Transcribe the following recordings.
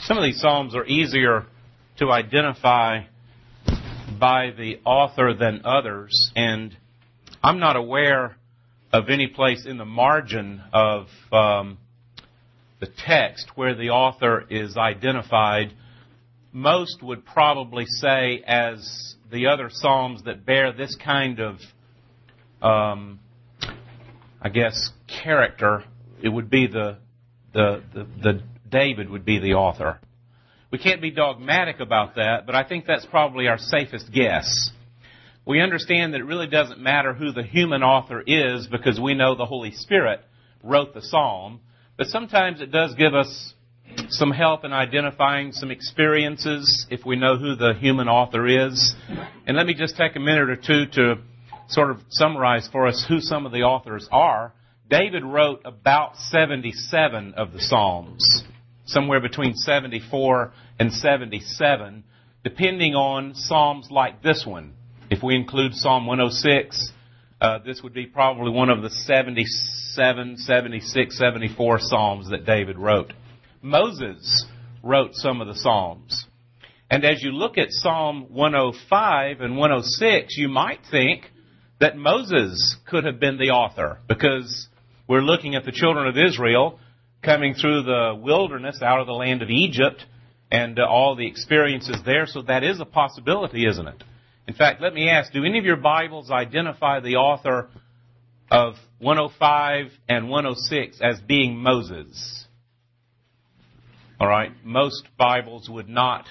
Some of these psalms are easier to identify by the author than others, and I'm not aware of any place in the margin of the text where the author is identified. Most would probably say, as the other psalms that bear this kind of, character, it would be the David would be the author. We can't be dogmatic about that, but I think that's probably our safest guess. We understand that it really doesn't matter who the human author is because we know the Holy Spirit wrote the psalm, but sometimes it does give us some help in identifying some experiences if we know who the human author is. And let me just take a minute or two to sort of summarize for us who some of the authors are. David wrote about 77 of the Psalms, somewhere between 74 and 77, depending on Psalms like this one. If we include Psalm 106, this would be probably one of the 77, 76, 74 Psalms that David wrote. Moses wrote some of the Psalms. And as you look at Psalm 105 and 106, you might think that Moses could have been the author, because we're looking at the children of Israel coming through the wilderness out of the land of Egypt and all the experiences there. So that is a possibility, isn't it? In fact, let me ask, do any of your Bibles identify the author of 105 and 106 as being Moses? All right. Most Bibles would not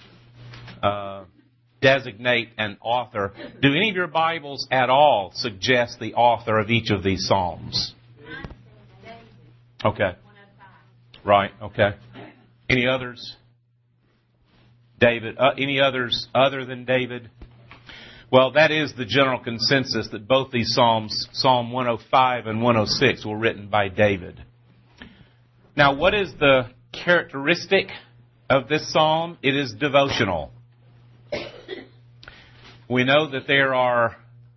designate an author. Do any of your Bibles at all suggest the author of each of these Psalms? Okay. Right, okay. Any others? David. Any others other than David? Well, that is the general consensus, that both these Psalms, Psalm 105 and 106, were written by David. Now, what is the characteristic of this psalm? It is devotional. We know that there are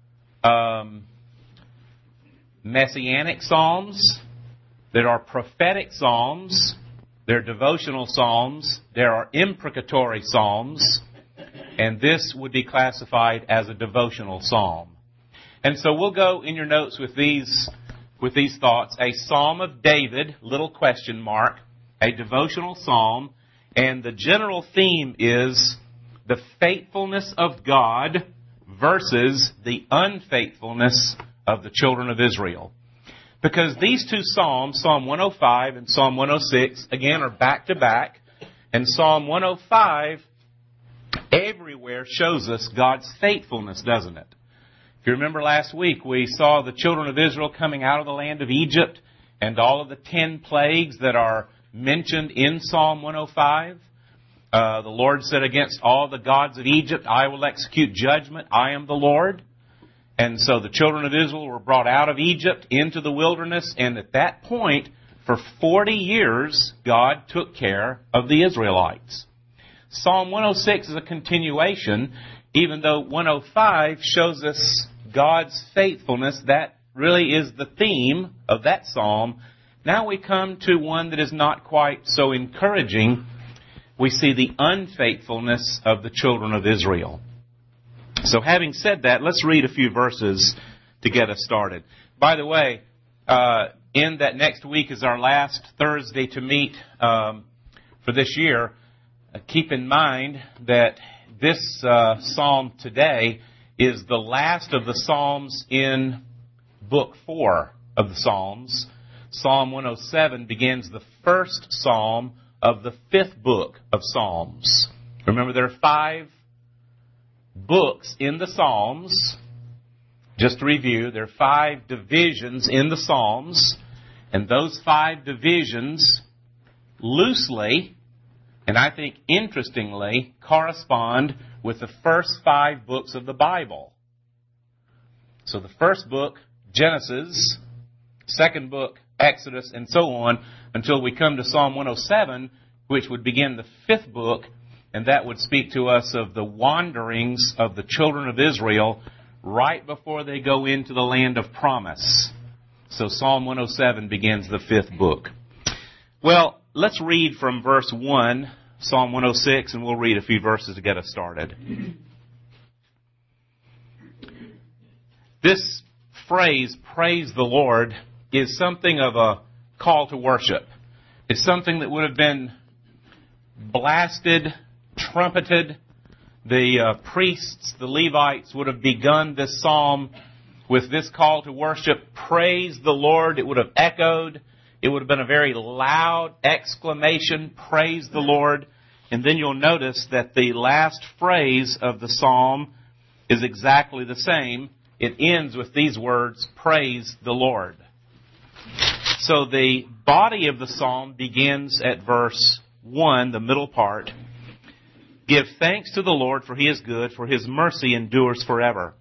messianic psalms, there are prophetic psalms, there are devotional psalms, there are imprecatory psalms, and this would be classified as a devotional psalm. And so we'll go in your notes with these thoughts. A psalm of David, little question mark, a devotional psalm, and the general theme is the faithfulness of God versus the unfaithfulness of the children of Israel. Because these two psalms, Psalm 105 and Psalm 106, again, are back to back. And Psalm 105 everywhere shows us God's faithfulness, doesn't it? If you remember last week, we saw the children of Israel coming out of the land of Egypt and all of the 10 plagues that are mentioned in Psalm 105. The Lord said, against all the gods of Egypt, I will execute judgment. I am the Lord. And so the children of Israel were brought out of Egypt into the wilderness. And at that point, for 40 years, God took care of the Israelites. Psalm 106 is a continuation, even though 105 shows us God's faithfulness. That really is the theme of that psalm. Now we come to one that is not quite so encouraging. We see the unfaithfulness of the children of Israel. So having said that, let's read a few verses to get us started. By the way, in that next week is our last Thursday to meet for this year. Keep in mind that this psalm today is the last of the psalms in Book 4 of the Psalms. Psalm 107 begins the first psalm of the 5th book of Psalms. Remember, there are 5 books in the Psalms. Just to review, there are 5 divisions in the Psalms, and those 5 divisions loosely, and I think interestingly, correspond with the first 5 books of the Bible. So the first book, Genesis, second book, Exodus, and so on, until we come to Psalm 107, which would begin the 5th book, and that would speak to us of the wanderings of the children of Israel right before they go into the land of promise. So Psalm 107 begins the 5th book. Well, let's read from verse 1 Psalm 106, and we'll read a few verses to get us started. This phrase, praise the Lord, is something of a call to worship. It's something that would have been blasted, trumpeted. The priests, the Levites, would have begun this psalm with this call to worship. Praise the Lord. It would have echoed. It would have been a very loud exclamation, praise the Lord. And then you'll notice that the last phrase of the psalm is exactly the same. It ends with these words, praise the Lord. So the body of the psalm begins at verse 1, the middle part. Give thanks to the Lord, for He is good, for His mercy endures forever.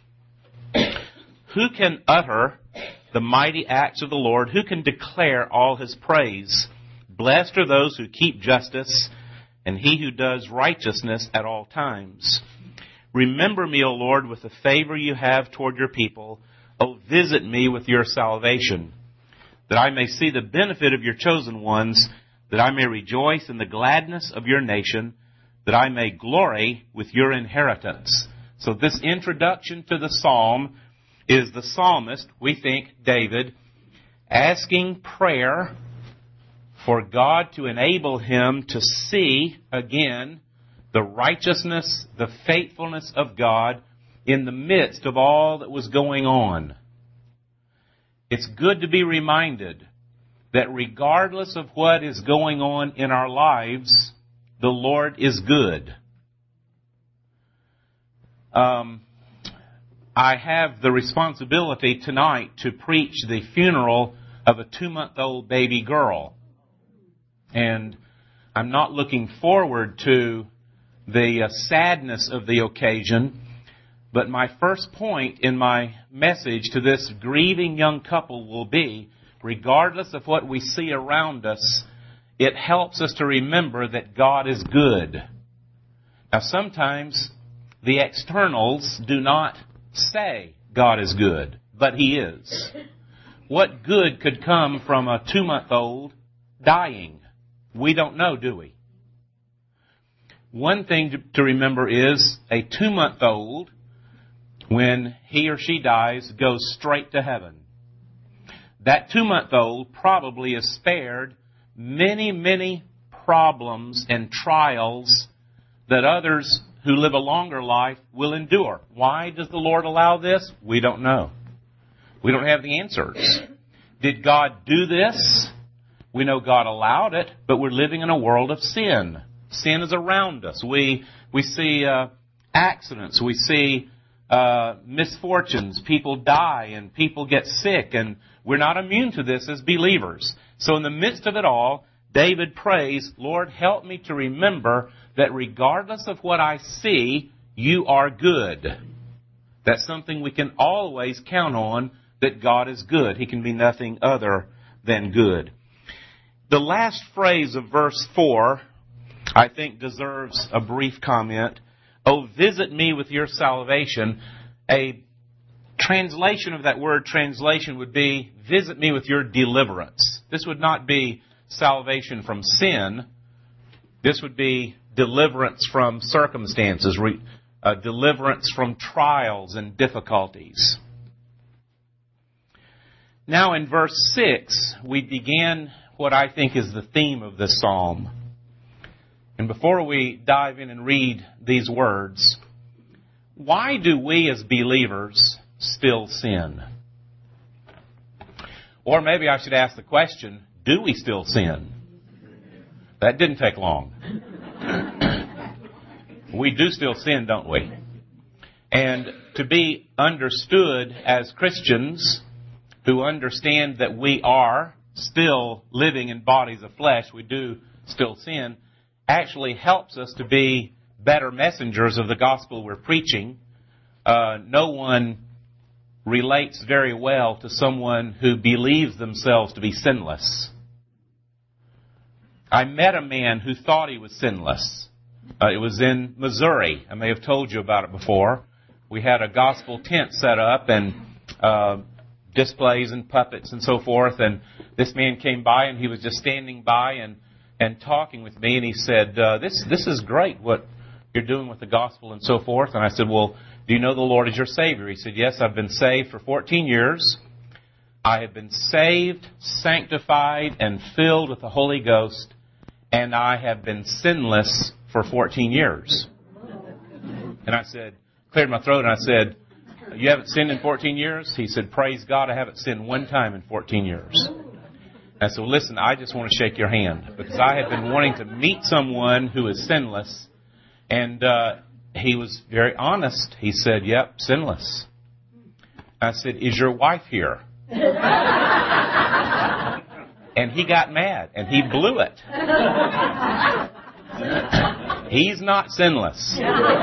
Who can utter the mighty acts of the Lord? Who can declare all His praise? Blessed are those who keep justice, and he who does righteousness at all times. Remember me, O Lord, with the favor you have toward your people. O visit me with your salvation, that I may see the benefit of your chosen ones, that I may rejoice in the gladness of your nation, that I may glory with your inheritance. So this introduction to the psalm is the psalmist, we think, David, asking prayer for God to enable him to see again the righteousness, the faithfulness of God in the midst of all that was going on. It's good to be reminded that regardless of what is going on in our lives, the Lord is good. I have the responsibility tonight to preach the funeral of a 2-month-old baby girl. And I'm not looking forward to the sadness of the occasion, but my first point in my message to this grieving young couple will be, regardless of what we see around us, it helps us to remember that God is good. Now sometimes the externals do not say God is good, but He is. What good could come from a 2-month-old dying? We don't know, do we? One thing to remember is a 2-month-old, when he or she dies, goes straight to heaven. That 2-month-old probably is spared many, many problems and trials that others who live a longer life will endure. Why does the Lord allow this? We don't know. We don't have the answers. Did God do this? We know God allowed it, but we're living in a world of sin. Sin is around us. We see accidents. We see misfortunes. People die and people get sick, and we're not immune to this as believers. So in the midst of it all, David prays, Lord, help me to remember that regardless of what I see, you are good. That's something we can always count on, that God is good. He can be nothing other than good. The last phrase of verse 4, I think, deserves a brief comment. Oh, visit me with your salvation. A translation of that word translation would be, visit me with your deliverance. This would not be salvation from sin. This would be deliverance from circumstances, deliverance from trials and difficulties. Now in verse 6, we begin what I think is the theme of this psalm. And before we dive in and read these words, why do we as believers still sin? Or maybe I should ask the question, do we still sin? That didn't take long. We do still sin, don't we? And to be understood as Christians who understand that we are still living in bodies of flesh, we do still sin, actually helps us to be better messengers of the gospel we're preaching. No one relates very well to someone who believes themselves to be sinless. I met a man who thought he was sinless. It was in Missouri. I may have told you about it before. We had a gospel tent set up and displays and puppets and so forth. And this man came by and he was just standing by and and talking with me, and he said, this is great what you're doing with the gospel and so forth. And I said, well, do you know the Lord as your Savior? He said, yes, I've been saved for 14 years. I have been saved, sanctified, and filled with the Holy Ghost, and I have been sinless for 14 years. And I said, cleared my throat, and I said, you haven't sinned in 14 years? He said, praise God, I haven't sinned one time in 14 years. And so, listen, I just want to shake your hand, because I have been wanting to meet someone who is sinless. And he was very honest. He said, yep, sinless. I said, is your wife here? And he got mad, and he blew it. He's not sinless.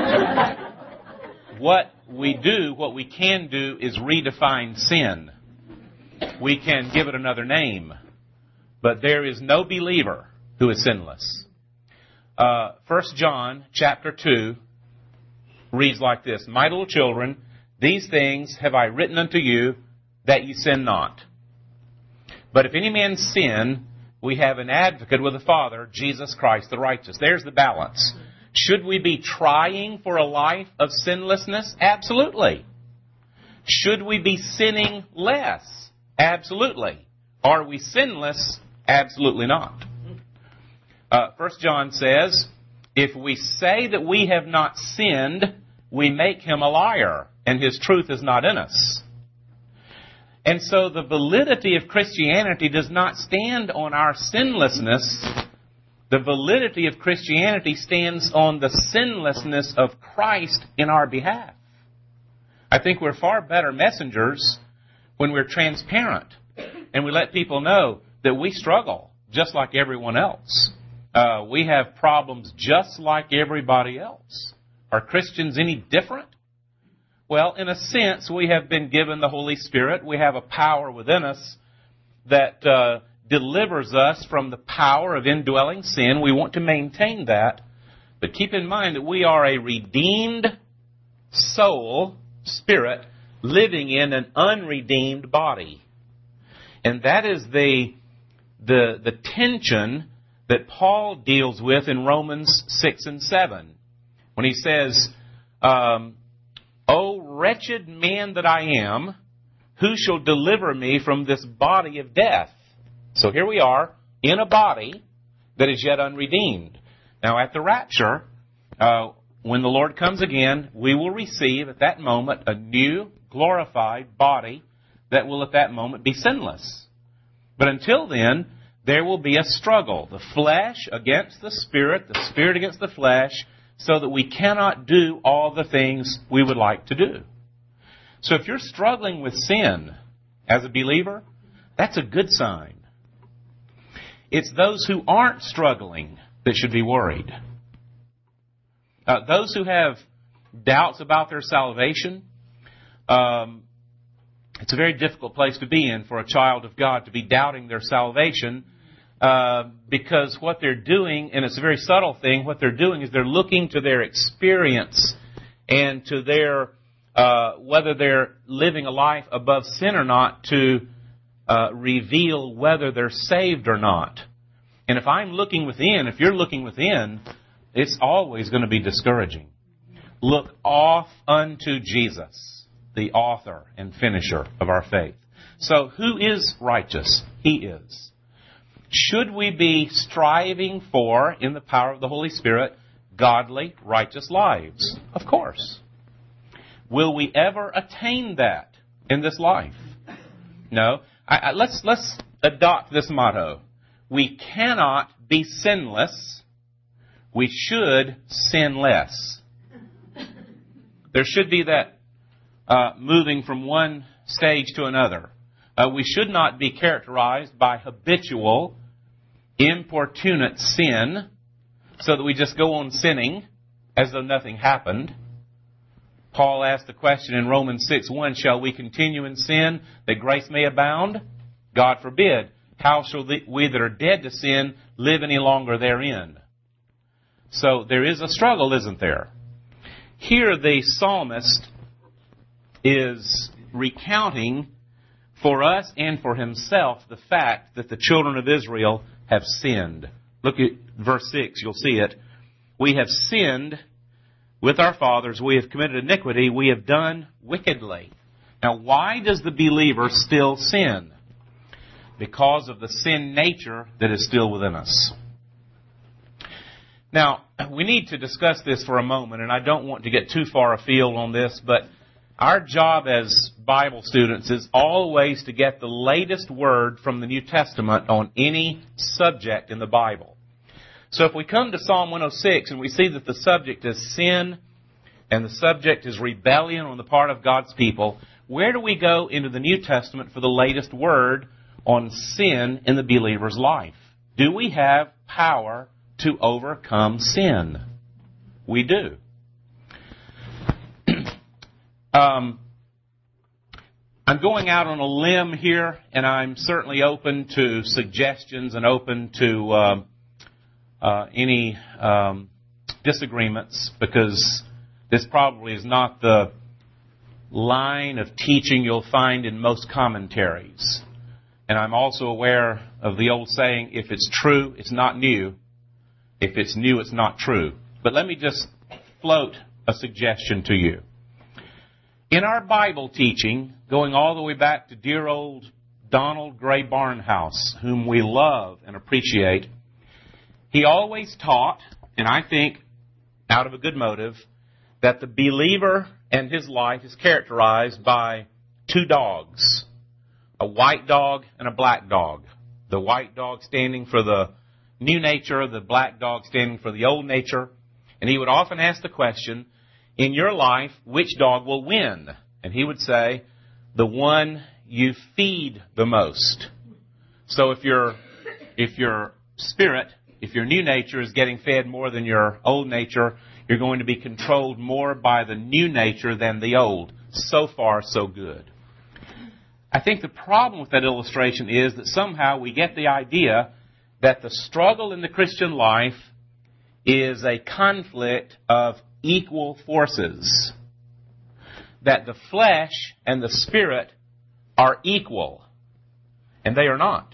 What we can do is redefine sin. We can give it another name. But there is no believer who is sinless. 1 John chapter 2 reads like this. My little children, these things have I written unto you, that ye sin not. But if any man sin, we have an advocate with the Father, Jesus Christ the righteous. There's the balance. Should we be trying for a life of sinlessness? Absolutely. Should we be sinning less? Absolutely. Are we sinless? Absolutely not. 1 John says, if we say that we have not sinned, we make him a liar, and his truth is not in us. And so the validity of Christianity does not stand on our sinlessness. The validity of Christianity stands on the sinlessness of Christ in our behalf. I think we're far better messengers when we're transparent and we let people know that we struggle just like everyone else. We have problems just like everybody else. Are Christians any different? Well, in a sense, we have been given the Holy Spirit. We have a power within us that delivers us from the power of indwelling sin. We want to maintain that. But keep in mind that we are a redeemed soul, spirit, living in an unredeemed body. And that is the tension that Paul deals with in Romans 6 and 7. When he says, O wretched man that I am, who shall deliver me from this body of death? So here we are, in a body that is yet unredeemed. Now at the rapture, when the Lord comes again, we will receive at that moment a new, glorified body that will at that moment be sinless. But until then, there will be a struggle, the flesh against the spirit against the flesh, so that we cannot do all the things we would like to do. So if you're struggling with sin as a believer, that's a good sign. It's those who aren't struggling that should be worried. Those who have doubts about their salvation, it's a very difficult place to be in for a child of God, to be doubting their salvation, because what they're doing, and it's a very subtle thing, what they're doing is they're looking to their experience and to their, whether they're living a life above sin or not, to reveal whether they're saved or not. And if I'm looking within, if you're looking within, it's always going to be discouraging. Look off unto Jesus, the author and finisher of our faith. So who is righteous? He is. Should we be striving for, in the power of the Holy Spirit, godly, righteous lives? Of course. Will we ever attain that in this life? No. Let's adopt this motto. We cannot be sinless. We should sin less. There should be that moving from one stage to another. We should not be characterized by habitual, importunate sin, so that we just go on sinning as though nothing happened. Paul asked the question in Romans 6:1, shall we continue in sin that grace may abound? God forbid. How shall we that are dead to sin live any longer therein? So there is a struggle, isn't there? Here the psalmist is recounting for us and for himself the fact that the children of Israel have sinned. look at verse 6, you'll see it. We have sinned with our fathers. We have committed iniquity. We have done wickedly. Now, why does the believer still sin? Because of the sin nature that is still within us. Now, we need to discuss this for a moment, and I don't want to get too far afield on this, but our job as Bible students is always to get the latest word from the New Testament on any subject in the Bible. So if we come to Psalm 106 and we see that the subject is sin and the subject is rebellion on the part of God's people, where do we go into the New Testament for the latest word on sin in the believer's life? Do we have power to overcome sin? We do. I'm going out on a limb here, and I'm certainly open to suggestions and open to any disagreements, because this probably is not the line of teaching you'll find in most commentaries. And I'm also aware of the old saying, if it's true, it's not new. If it's new, it's not true. But let me just float a suggestion to you. In our Bible teaching, going all the way back to dear old Donald Gray Barnhouse, whom we love and appreciate, he always taught, and I think out of a good motive, that the believer and his life is characterized by two dogs, a white dog and a black dog. The white dog standing for the new nature, the black dog standing for the old nature. And he would often ask the question, in your life, which dog will win? And he would say, the one you feed the most. So if your spirit, if your new nature is getting fed more than your old nature, you're going to be controlled more by the new nature than the old. So far, so good. I think the problem with that illustration is that somehow we get the idea that the struggle in the Christian life is a conflict of equal forces. That the flesh and the spirit are equal. And they are not.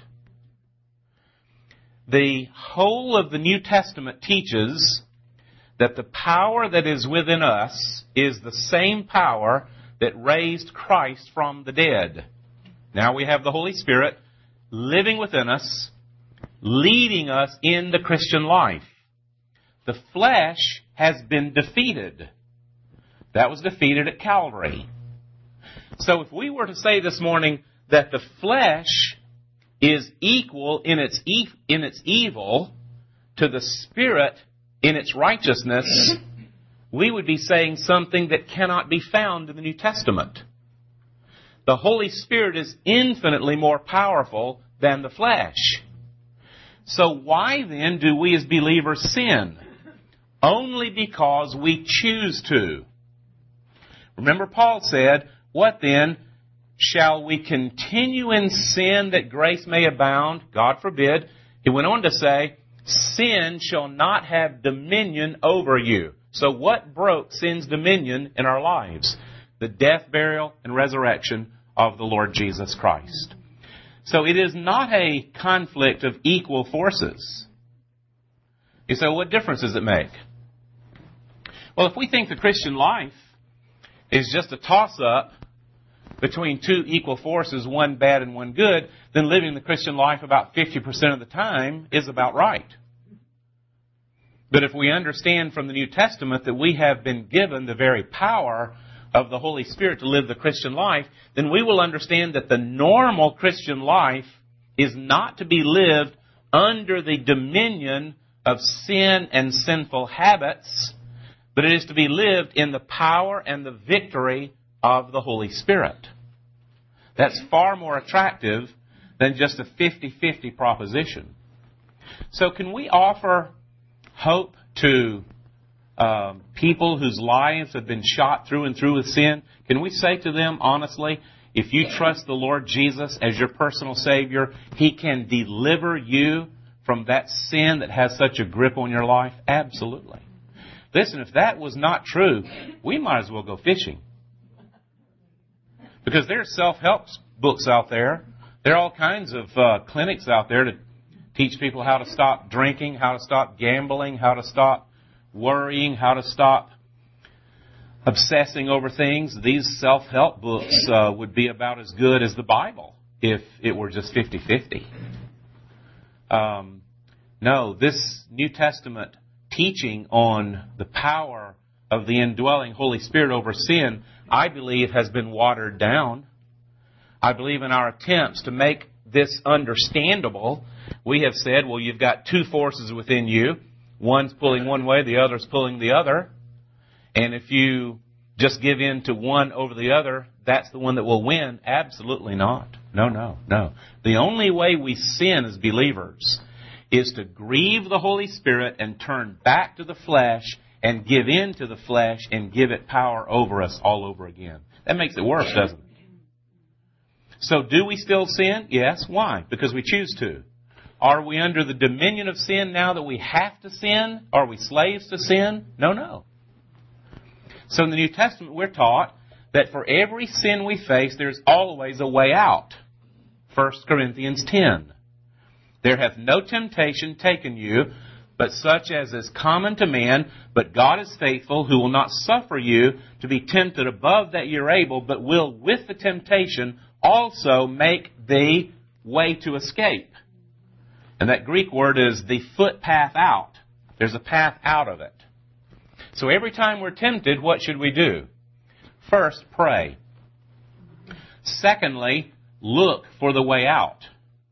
The whole of the New Testament teaches that the power that is within us is the same power that raised Christ from the dead. Now we have the Holy Spirit living within us, leading us in the Christian life. The flesh has been defeated. That was defeated at Calvary. So if we were to say this morning that the flesh is equal in its evil to the Spirit in its righteousness, we would be saying something that cannot be found in the New Testament. The Holy Spirit is infinitely more powerful than the flesh. So why then do we as believers sin? Only because we choose to. Remember, Paul said, what then? Shall we continue in sin that grace may abound? God forbid. He went on to say, sin shall not have dominion over you. So what broke sin's dominion in our lives? The death, burial, and resurrection of the Lord Jesus Christ. So it is not a conflict of equal forces. You say, well, what difference does it make? Well, if we think the Christian life is just a toss-up between two equal forces, one bad and one good, then living the Christian life about 50% of the time is about right. But if we understand from the New Testament that we have been given the very power of the Holy Spirit to live the Christian life, then we will understand that the normal Christian life is not to be lived under the dominion of sin and sinful habits, but it is to be lived in the power and the victory of the Holy Spirit. That's far more attractive than just a 50-50 proposition. So can we offer hope to people whose lives have been shot through and through with sin? Can we say to them honestly, if you trust the Lord Jesus as your personal Savior, He can deliver you from that sin that has such a grip on your life? Absolutely. Listen, if that was not true, we might as well go fishing. Because there's self-help books out there. There are all kinds of clinics out there teach people how to stop drinking, how to stop gambling, how to stop worrying, how to stop obsessing over things. These self-help books would be about as good as the Bible if it were just 50-50. No, this New Testament teaching on the power of the indwelling Holy Spirit over sin, I believe, has been watered down. I believe in our attempts to make this understandable, we have said, well, you've got two forces within you. One's pulling one way, the other's pulling the other. And if you just give in to one over the other, that's the one that will win. Absolutely not. No. The only way we sin as believers is to grieve the Holy Spirit and turn back to the flesh and give in to the flesh and give it power over us all over again. That makes it worse, doesn't it? So do we still sin? Yes. Why? Because we choose to. Are we under the dominion of sin now that we have to sin? Are we slaves to sin? No. So in the New Testament, we're taught that for every sin we face, there's always a way out. 1 Corinthians 10. There hath no temptation taken you, but such as is common to man. But God is faithful, who will not suffer you to be tempted above that you're able, but will with the temptation also make the way to escape. And that Greek word is the footpath out. There's a path out of it. So every time we're tempted, what should we do? First, pray. Secondly, look for the way out.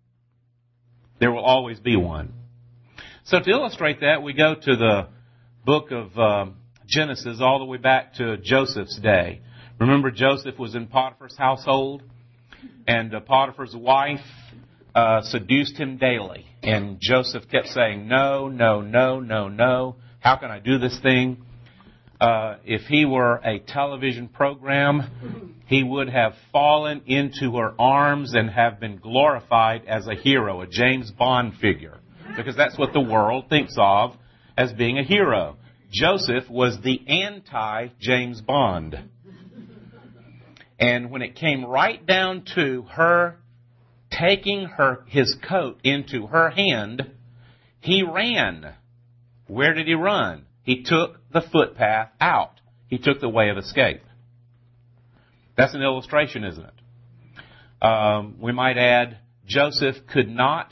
There will always be one. So to illustrate that, we go to the book of Genesis all the way back to Joseph's day. Remember, Joseph was in Potiphar's household, and Potiphar's wife seduced him daily. And Joseph kept saying, no. How can I do this thing? If he were a television program, he would have fallen into her arms and have been glorified as a hero, a James Bond figure. Because that's what the world thinks of as being a hero. Joseph was the anti-James Bond. And when it came right down to her taking his coat into her hand, he ran. Where did he run? He took the footpath out. He took the way of escape. That's an illustration, isn't it? We might add, Joseph could not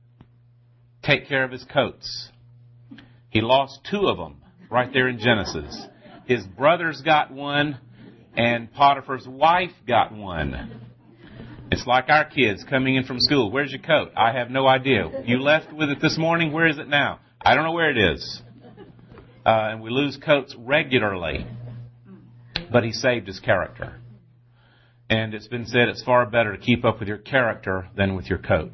take care of his coats. He lost two of them right there in Genesis. His brothers got one, and Potiphar's wife got one. It's like our kids coming in from school. Where's your coat? I have no idea. You left with it this morning. Where is it now? I don't know where it is. And we lose coats regularly. But he saved his character. And it's been said it's far better to keep up with your character than with your coat.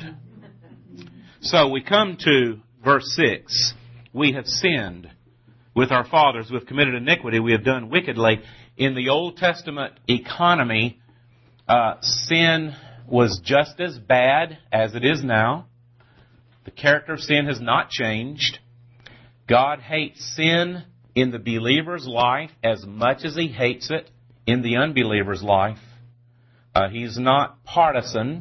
So we come to verse 6. We have sinned with our fathers. We have committed iniquity. We have done wickedly. In the Old Testament economy, sin was just as bad as it is now. The character of sin has not changed. God hates sin in the believer's life as much as He hates it in the unbeliever's life. He's not partisan.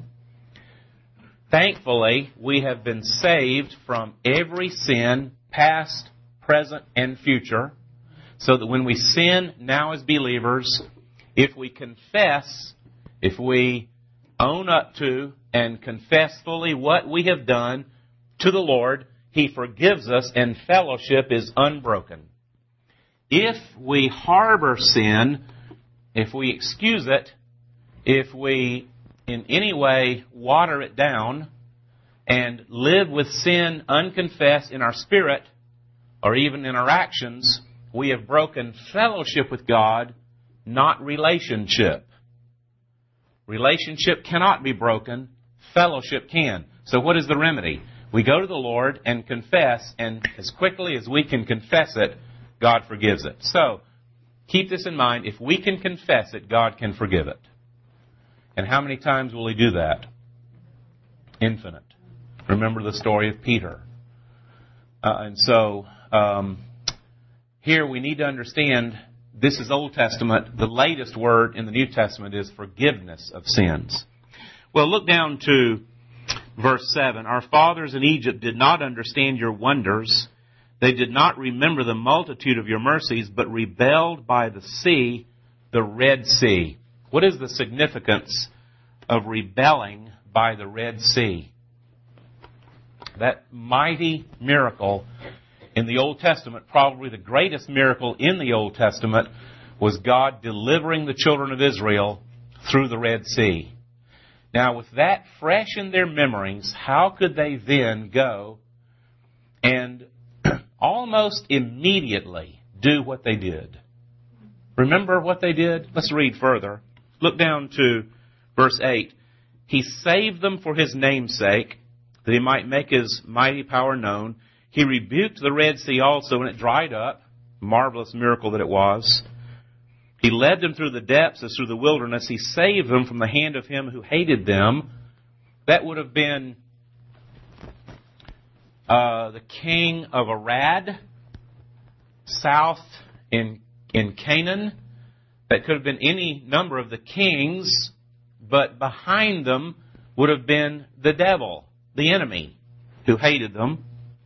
Thankfully, we have been saved from every sin, past, present, and future, so that when we sin now as believers, if we confess, if we own up to and confess fully what we have done to the Lord, He forgives us and fellowship is unbroken. If we harbor sin, if we excuse it, if we in any way water it down and live with sin unconfessed in our spirit or even in our actions, we have broken fellowship with God, not relationship. Relationship cannot be broken. Fellowship can. So what is the remedy? We go to the Lord and confess, and as quickly as we can confess it, God forgives it. So, keep this in mind. If we can confess it, God can forgive it. And how many times will He do that? Infinite. Remember the story of Peter. Here we need to understand this is Old Testament. The latest word in the New Testament is forgiveness of sins. Well, look down to Verse 7, our fathers in Egypt did not understand your wonders. They did not remember the multitude of your mercies, but rebelled by the sea, the Red Sea. What is the significance of rebelling by the Red Sea? That mighty miracle in the Old Testament, probably the greatest miracle in the Old Testament, was God delivering the children of Israel through the Red Sea. Now, with that fresh in their memories, how could they then go and almost immediately do what they did? Remember what they did? Let's read further. Look down to verse 8. He saved them for his name's sake, that he might make his mighty power known. He rebuked the Red Sea also, and it dried up. Marvelous miracle that it was. He led them through the depths as through the wilderness. He saved them from the hand of him who hated them. That would have been the king of Arad, south in Canaan. That could have been any number of the kings, but behind them would have been the devil, the enemy, who hated them.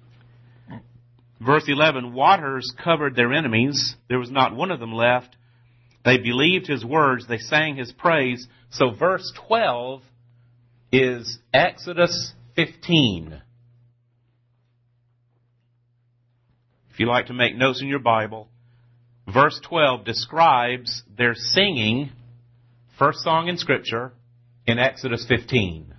Verse 11, waters covered their enemies. There was not one of them left. They believed his words. They sang his praise. So verse 12 is Exodus 15. If you like to make notes in your Bible, verse 12 describes their singing, first song in Scripture, in Exodus 15.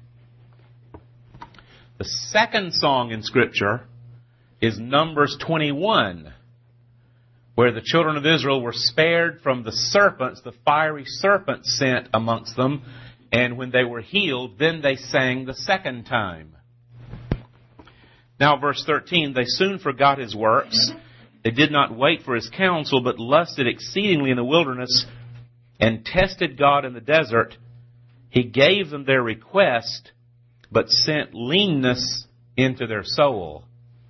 The second song in Scripture is Numbers 21, where the children of Israel were spared from the serpents, the fiery serpents sent amongst them, and when they were healed, then they sang the second time. Now, verse 13, they soon forgot his works. They did not wait for his counsel, but lusted exceedingly in the wilderness and tested God in the desert. He gave them their request, but sent leanness into their soul.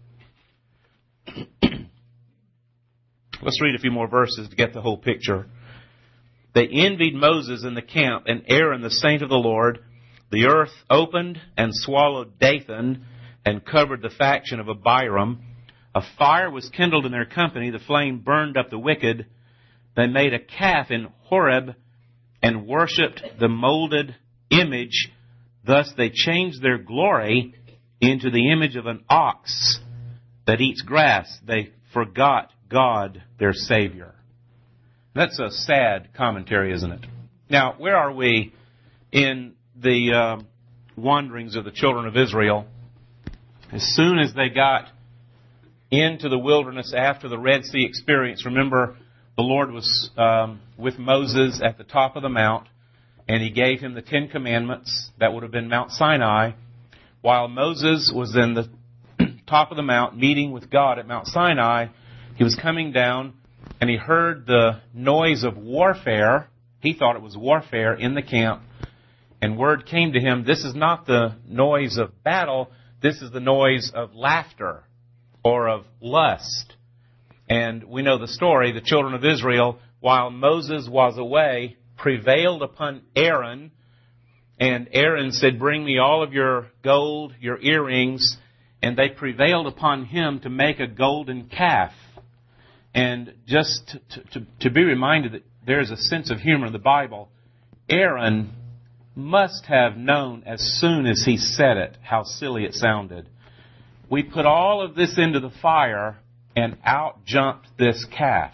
Let's read a few more verses to get the whole picture. They envied Moses in the camp and Aaron, the saint of the Lord. The earth opened and swallowed Dathan and covered the faction of Abiram. A fire was kindled in their company. The flame burned up the wicked. They made a calf in Horeb and worshipped the molded image. Thus they changed their glory into the image of an ox that eats grass. They forgot God, their Savior. That's a sad commentary, isn't it? Now, where are we in the wanderings of the children of Israel? As soon as they got into the wilderness after the Red Sea experience, remember the Lord was with Moses at the top of the mount, and he gave him the 10 Commandments. That would have been Mount Sinai. While Moses was in the top of the mount meeting with God at Mount Sinai, he was coming down and he heard the noise of warfare. He thought it was warfare in the camp. And word came to him, this is not the noise of battle, this is the noise of laughter or of lust. And we know the story. The children of Israel, while Moses was away, prevailed upon Aaron. And Aaron said, bring me all of your gold, your earrings. And they prevailed upon him to make a golden calf. And just to be reminded that there's a sense of humor in the Bible, Aaron must have known as soon as he said it how silly it sounded. We put all of this into the fire and out jumped this calf.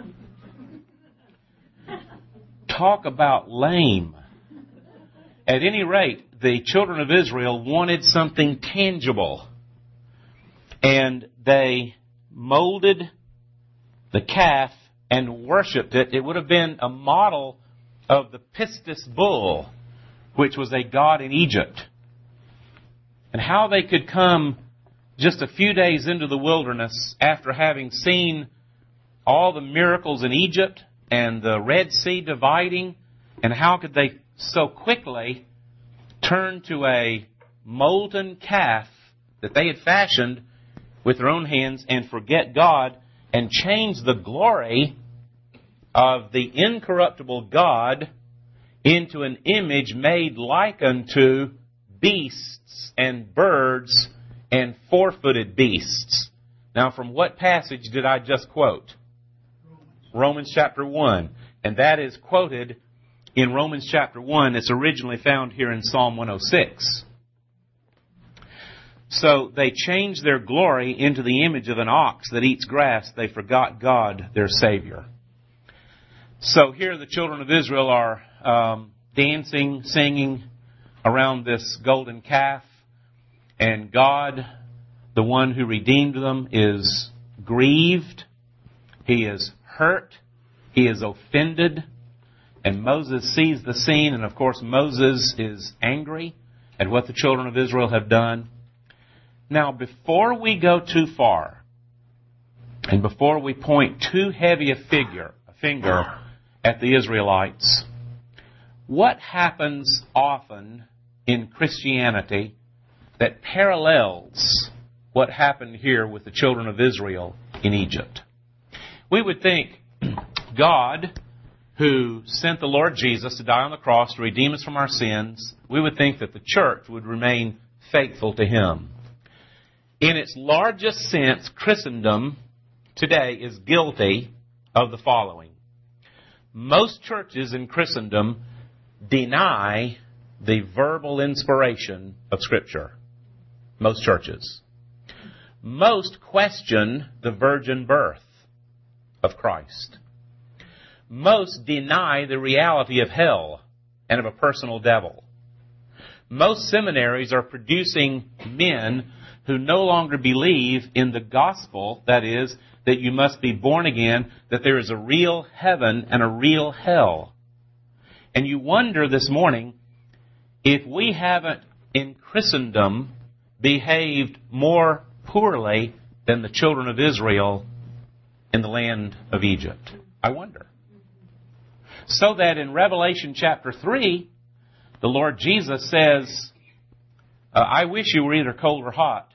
Talk about lame. At any rate, the children of Israel wanted something tangible. And they molded the calf and worshipped it. It would have been a model of the Pistis bull, which was a god in Egypt. And how they could come just a few days into the wilderness after having seen all the miracles in Egypt and the Red Sea dividing, and how could they so quickly turn to a molten calf that they had fashioned with their own hands and forget God and change the glory of the incorruptible God into an image made like unto beasts and birds and four-footed beasts. Now, from what passage did I just quote? Romans chapter 1. And that is quoted in Romans chapter 1. It's originally found here in Psalm 106. So they changed their glory into the image of an ox that eats grass. They forgot God, their Savior. So here the children of Israel are dancing, singing around this golden calf. And God, the one who redeemed them, is grieved. He is hurt. He is offended. And Moses sees the scene. And of course Moses is angry at what the children of Israel have done. Now, before we go too far, and before we point too heavy a finger at the Israelites, what happens often in Christianity that parallels what happened here with the children of Israel in Egypt? We would think God, who sent the Lord Jesus to die on the cross to redeem us from our sins, we would think that the church would remain faithful to Him. In its largest sense, Christendom today is guilty of the following. Most churches in Christendom deny the verbal inspiration of Scripture. Most churches. Most question the virgin birth of Christ. Most deny the reality of hell and of a personal devil. Most seminaries are producing men who no longer believe in the gospel, that is, that you must be born again, that there is a real heaven and a real hell. And you wonder this morning if we haven't in Christendom behaved more poorly than the children of Israel in the land of Egypt. I wonder. So that in Revelation chapter 3, the Lord Jesus says, I wish you were either cold or hot.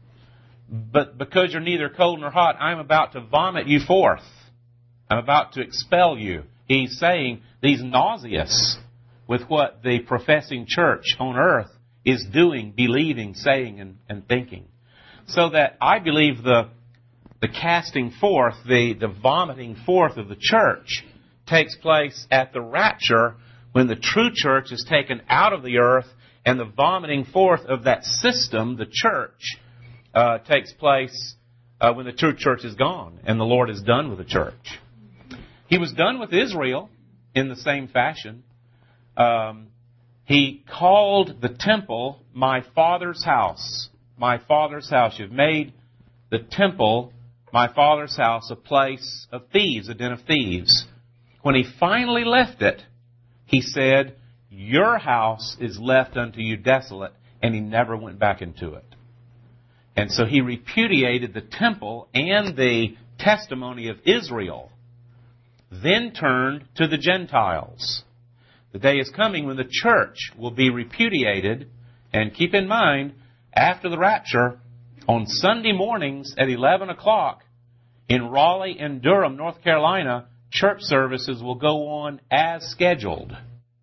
But because you're neither cold nor hot, I'm about to vomit you forth. I'm about to expel you. He's saying he's nauseous with what the professing church on earth is doing, believing, saying, and thinking. So that I believe the casting forth, the vomiting forth of the church takes place at the rapture when the true church is taken out of the earth, and the vomiting forth of that system, the church, takes place when the true church is gone and the Lord is done with the church. He was done with Israel in the same fashion. He called the temple my Father's house. My Father's house. You've made the temple, my Father's house, a place of thieves, a den of thieves. When He finally left it, He said, your house is left unto you desolate, and He never went back into it. And so He repudiated the temple and the testimony of Israel, then turned to the Gentiles. The day is coming when the church will be repudiated, and keep in mind, after the rapture, on Sunday mornings at 11 o'clock in Raleigh and Durham, North Carolina, church services will go on as scheduled.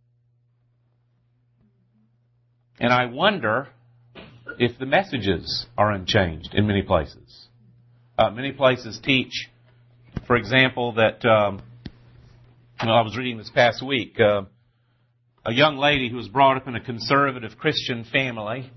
And I wonder if the messages are unchanged in many places. Many places teach, for example, that I was reading this past week, a young lady who was brought up in a conservative Christian family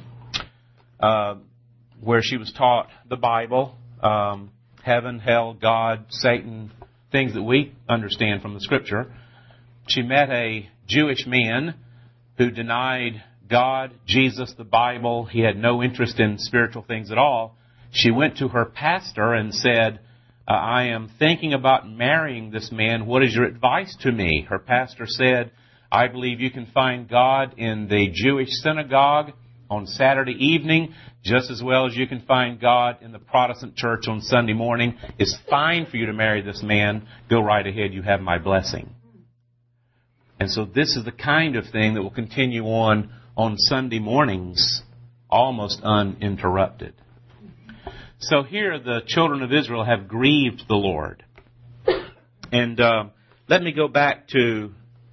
where she was taught the Bible, heaven, hell, God, Satan, things that we understand from the Scripture. She met a Jewish man who denied God, Jesus, the Bible. He had no interest in spiritual things at all. She went to her pastor and said, I am thinking about marrying this man. What is your advice to me? Her pastor said, I believe you can find God in the Jewish synagogue on Saturday evening, just as well as you can find God in the Protestant church on Sunday morning. It's fine for you to marry this man. Go right ahead. You have my blessing. And so this is the kind of thing that will continue on Sunday mornings, almost uninterrupted. So here the children of Israel have grieved the Lord. And let me go back to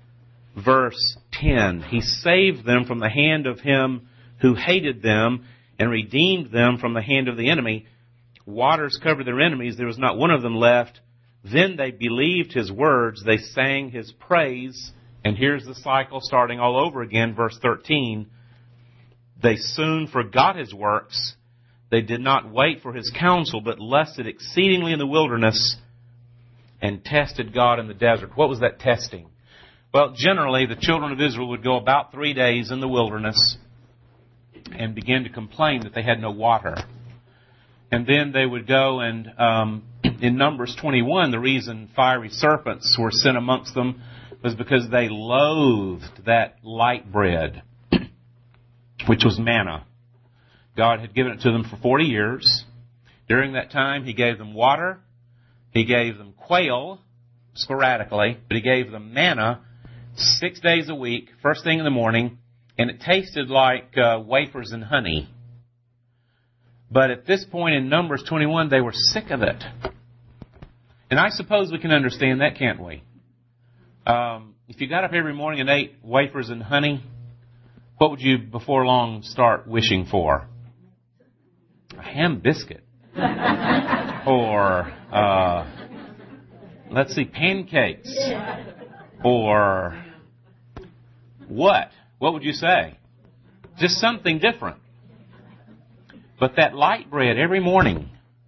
verse 10. He saved them from the hand of him who hated them and redeemed them from the hand of the enemy. Waters covered their enemies. There was not one of them left. Then they believed his words. They sang his praise. And here's the cycle starting all over again, verse 13. They soon forgot his works. They did not wait for his counsel, but lusted exceedingly in the wilderness and tested God in the desert. What was that testing? Well, generally, the children of Israel would go about 3 days in the wilderness and begin to complain that they had no water. And then they would go and, in Numbers 21, the reason fiery serpents were sent amongst them was because they loathed that light bread, which was manna. God had given it to them for 40 years. During that time, he gave them water. He gave them quail, sporadically, but he gave them manna 6 days a week, first thing in the morning, and it tasted like wafers and honey. But at this point in Numbers 21, they were sick of it. And I suppose we can understand that, can't we? If you got up every morning and ate wafers and honey, what would you before long start wishing for? A ham biscuit. Or, let's see, pancakes. Or what? What would you say? Just something different. But that light bread every morning,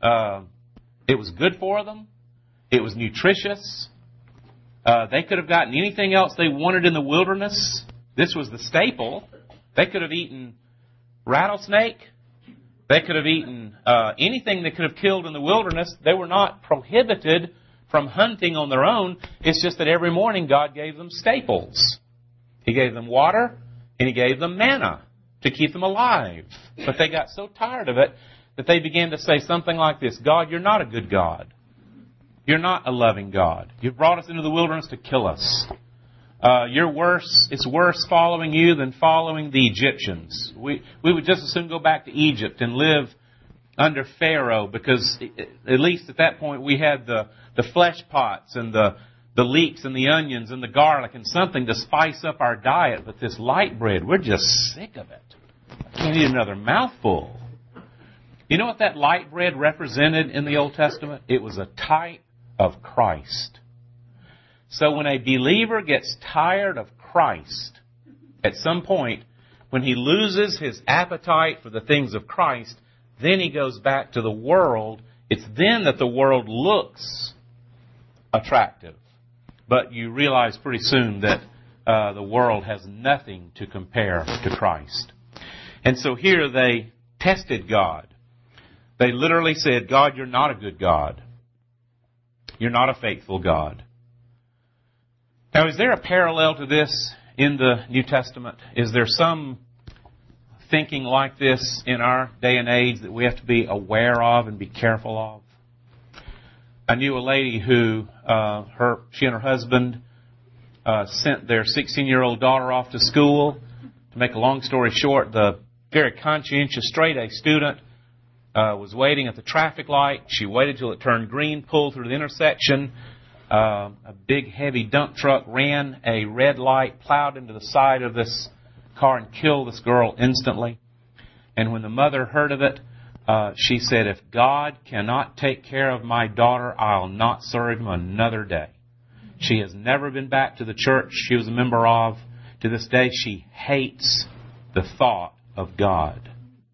it was good for them. It was nutritious. They could have gotten anything else they wanted in the wilderness. This was the staple. They could have eaten rattlesnake. They could have eaten anything they could have killed in the wilderness. They were not prohibited from hunting on their own. It's just that every morning God gave them staples. He gave them water and He gave them manna to keep them alive. But they got so tired of it that they began to say something like this: God, you're not a good God. You're not a loving God. You've brought us into the wilderness to kill us. You're worse. It's worse following you than following the Egyptians. We would just as soon go back to Egypt and live under Pharaoh, because at least at that point we had the flesh pots and the leeks and the onions and the garlic and something to spice up our diet. But this light bread, we're just sick of it. I can't eat another mouthful. You know what that light bread represented in the Old Testament? It was a type of Christ. So when a believer gets tired of Christ, at some point, when he loses his appetite for the things of Christ, then he goes back to the world. It's then that the world looks attractive. But you realize pretty soon that the world has nothing to compare to Christ. And so here they tested God. They literally said, God, you're not a good God. You're not a faithful God. Now, is there a parallel to this in the New Testament? Is there some thinking like this in our day and age that we have to be aware of and be careful of? I knew a lady who, she and her husband sent their 16-year-old daughter off to school. To make a long story short, the very conscientious straight-A student was waiting at the traffic light. She waited till it turned green, pulled through the intersection. A big, heavy dump truck ran a red light, plowed into the side of this car and killed this girl instantly. And when the mother heard of it, she said, if God cannot take care of my daughter, I'll not serve Him another day. She has never been back to the church she was a member of. To this day, she hates the thought of God.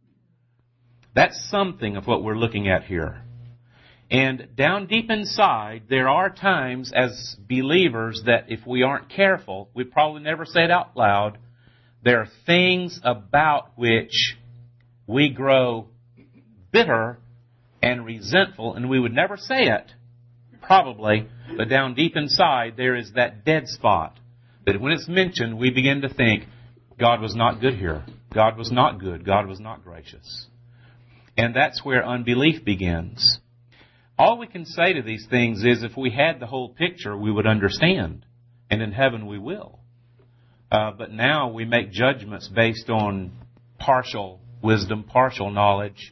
That's something of what we're looking at here. And down deep inside, there are times as believers that if we aren't careful, we probably never say it out loud, there are things about which we grow bitter and resentful, and we would never say it, probably, but down deep inside there is that dead spot that when it's mentioned, we begin to think, God was not good here. God was not good. God was not gracious. And that's where unbelief begins. All we can say to these things is if we had the whole picture, we would understand. And in heaven we will. But now we make judgments based on partial wisdom, partial knowledge.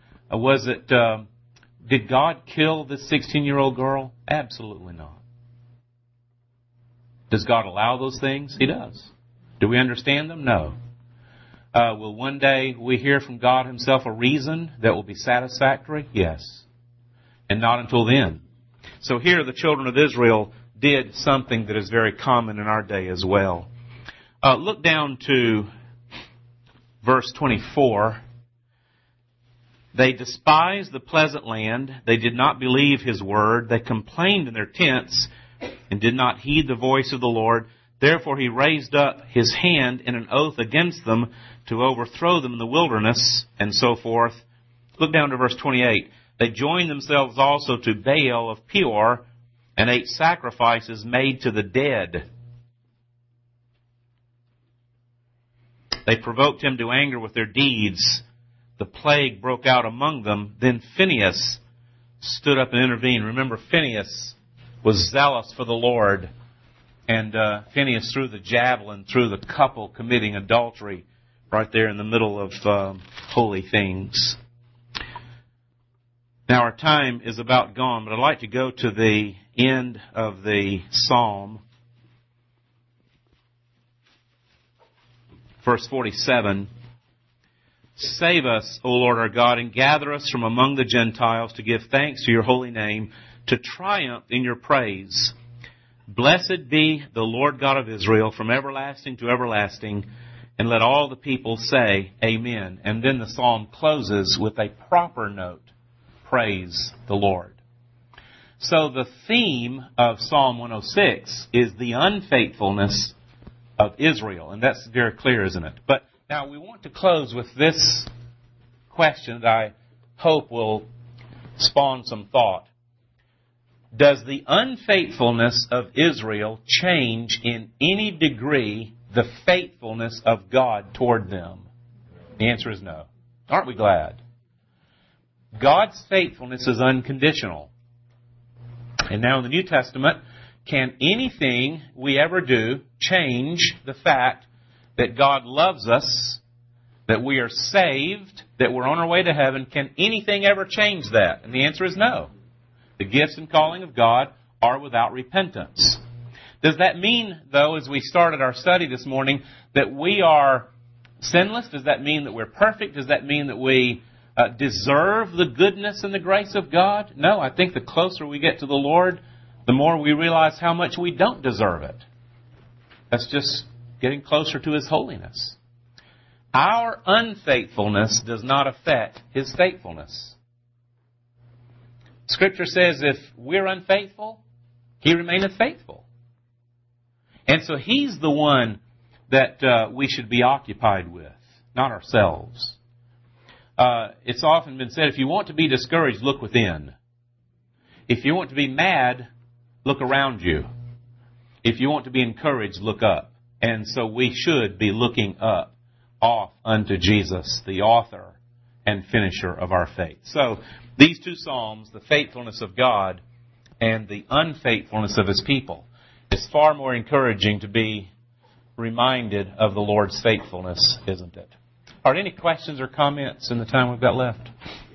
Did God kill this 16-year-old girl? Absolutely not. Does God allow those things? He does. Do we understand them? No. Will one day we hear from God Himself a reason that will be satisfactory? Yes. And not until then. So here the children of Israel did something that is very common in our day as well. Look down to verse 24. They despised the pleasant land. They did not believe His word. They complained in their tents and did not heed the voice of the Lord. Therefore He raised up His hand in an oath against them to overthrow them in the wilderness, and so forth. Look down to verse 28. They joined themselves also to Baal of Peor and ate sacrifices made to the dead. They provoked Him to anger with their deeds. The plague broke out among them. Then Phinehas stood up and intervened. Remember, Phinehas was zealous for the Lord. And Phinehas threw the javelin through the couple committing adultery right there in the middle of holy things. Now our time is about gone, but I'd like to go to the end of the psalm. Verse 47. Save us, O Lord our God, and gather us from among the Gentiles to give thanks to your holy name, to triumph in your praise. Blessed be the Lord God of Israel from everlasting to everlasting, and let all the people say, Amen. And then the psalm closes with a proper note. Praise the Lord. So the theme of Psalm 106 is the unfaithfulness of Israel. And that's very clear, isn't it? But now we want to close with this question that I hope will spawn some thought. Does the unfaithfulness of Israel change in any degree the faithfulness of God toward them? The answer is no. Aren't we glad? God's faithfulness is unconditional. And now in the New Testament, can anything we ever do change the fact that God loves us, that we are saved, that we're on our way to heaven? Can anything ever change that? And the answer is no. The gifts and calling of God are without repentance. Does that mean, though, as we started our study this morning, that we are sinless? Does that mean that we're perfect? Does that mean that we deserve the goodness and the grace of God? No, I think the closer we get to the Lord, the more we realize how much we don't deserve it. That's just getting closer to His holiness. Our unfaithfulness does not affect His faithfulness. Scripture says if we're unfaithful, He remaineth faithful. And so He's the one that we should be occupied with, not ourselves. It's often been said, if you want to be discouraged, look within. If you want to be mad, look around you. If you want to be encouraged, look up. And so we should be looking up, off unto Jesus, the author and finisher of our faith. So these two psalms, the faithfulness of God and the unfaithfulness of His people, it's far more encouraging to be reminded of the Lord's faithfulness, isn't it? Are there any questions or comments in the time we've got left?